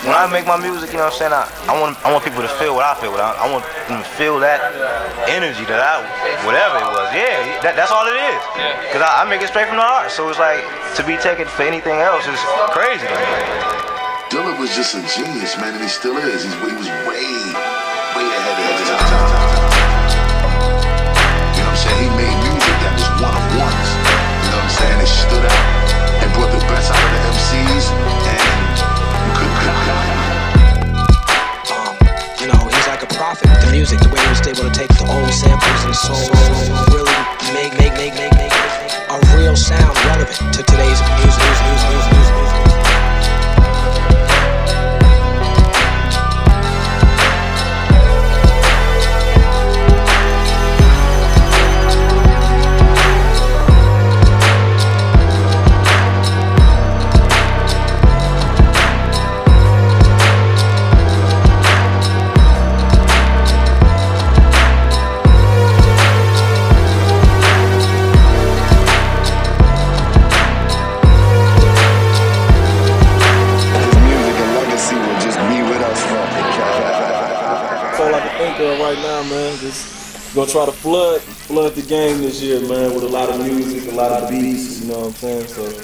when I make my music, you know what I'm saying, I want people to feel what I feel. I want them to feel that energy whatever it was. Yeah, that's all it is. Because I make it straight from the heart. So it's like, to be taken for anything else is crazy to me. Dilla was just a genius, man, and he still is. He was way ahead of his time. You know what I'm saying? He made music that was one of ones. You know what I'm saying? It stood out and brought the best out of the MCs, and you couldn't copy. You know, he's like a prophet with the music, the way he was able to take the old samples and songs and really make a real sound relevant to today's music. That's all I can think of right now, man. Just gonna try to flood the game this year, man, with a lot of music, a lot of beats, you know what I'm saying? So